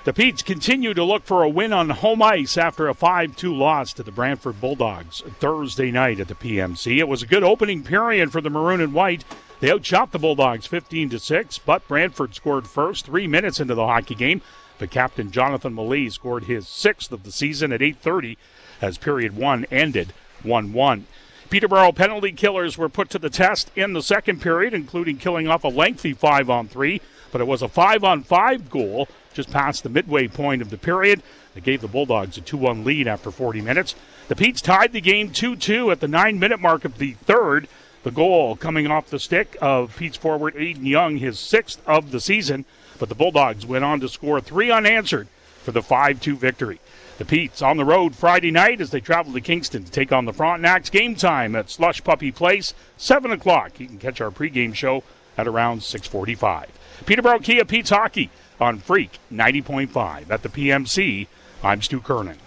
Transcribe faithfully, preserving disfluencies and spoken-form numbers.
The Petes continue to look for a win on home ice after a five two loss to the Brantford Bulldogs Thursday night at the P M C. It was a good opening period for the Maroon and White. They outshot the Bulldogs fifteen to six, but Brantford scored first three minutes into the hockey game. The captain, Jonathan Millea, scored his sixth of the season at eight thirty as period one ended one one. Peterborough penalty killers were put to the test in the second period, including killing off a lengthy five on three, but it was a five on five goal just past the midway point of the period that gave the Bulldogs a two one lead after forty minutes. The Petes tied the game two two at the nine-minute mark of the third. The goal coming off the stick of Petes forward Aiden Young, his sixth of the season, but the Bulldogs went on to score three unanswered for the five two victory. The Petes on the road Friday night as they travel to Kingston to take on the Frontenacs. Game time at Slush Puppy Place, seven o'clock. You can catch our pregame show at around six forty-five. Peterborough Kia Petes Hockey on Freak ninety point five at the P M C. I'm Stu Kernan.